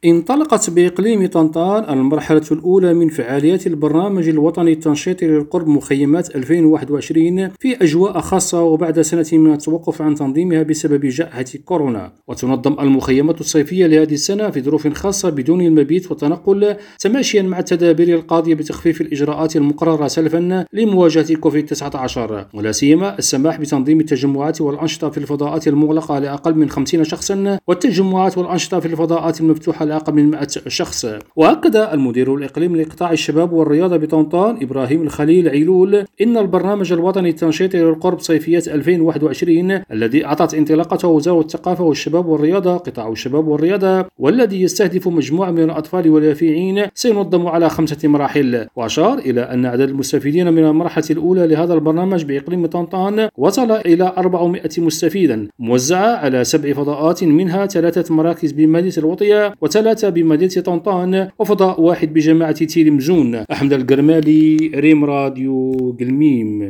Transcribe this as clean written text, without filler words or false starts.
انطلقت بإقليم طنطان المرحلة الأولى من فعاليات البرنامج الوطني التنشيطي للقرب مخيمات 2021 في أجواء خاصة وبعد سنة من التوقف عن تنظيمها بسبب جائحة كورونا. وتنظم المخيمات الصيفية لهذه السنة في ظروف خاصة بدون المبيت والتنقل تماشيا مع التدابير القاضية بتخفيف الإجراءات المقررة سلفا لمواجهة كوفيد-19، ولا سيما السماح بتنظيم التجمعات والأنشطة في الفضاءات المغلقة لأقل من 50 شخصا والتجمعات والأنشطة في الفضاءات المفتوحة أقل من 100 شخص. وأكد المدير الإقليمي لقطاع الشباب والرياضة بطنطان إبراهيم الخليل عيلول إن البرنامج الوطني التنشيطي للقرب صيفية 2021 الذي أعطت انطلاقته وزارة الثقافة والشباب والرياضة قطاع الشباب والرياضة والذي يستهدف مجموعة من الأطفال واليافعين سينظم على 5 مراحل. وأشار إلى أن عدد المستفيدين من المرحلة الأولى لهذا البرنامج بإقليم طنطان وصل إلى 400 مستفيدا موزعة على 7 فضاءات، منها 3 مراكز بمدينة الوطية و3 بمدينة طنطان وفضاء واحد بجماعة تيلمزون. أحمد القرمالي، ريم راديو قلميم.